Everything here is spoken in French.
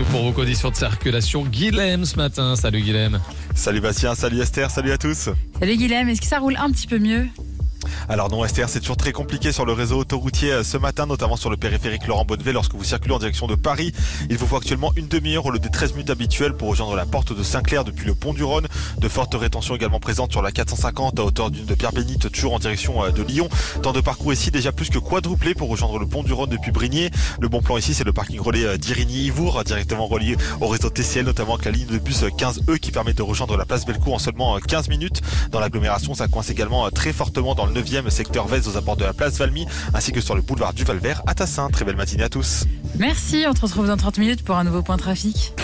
nous pour vos conditions de circulation. Guilhem ce matin. Salut Guilhem. Salut Bastien, salut Esther, salut à tous. Salut Guilhem, est-ce que ça roule un petit peu mieux ? Alors non Esther, c'est toujours très compliqué sur le réseau autoroutier ce matin, notamment sur le périphérique Laurent Bonnevet lorsque vous circulez en direction de Paris. Il vous faut actuellement une demi-heure au lieu des 13 minutes habituelles pour rejoindre la porte de Saint-Clair depuis le pont du Rhône. De fortes rétentions également présentes sur la 450 à hauteur de Pierre-Bénite, toujours en direction de Lyon. Temps de parcours ici déjà plus que quadruplé pour rejoindre le pont du Rhône depuis Brigné. Le bon plan ici, c'est le parking relais d'Irigny-Ivour, directement relié au réseau TCL, notamment avec la ligne de bus 15E qui permet de rejoindre la place Bellecour en seulement 15 minutes. Dans l'agglomération, ça coince également très fortement dans le 9e secteur Vest aux abords de la place Valmy, ainsi que sur le boulevard du Val-Vert à Tassin. Très belle matinée à tous. Merci, on se retrouve dans 30 minutes pour un nouveau point trafic.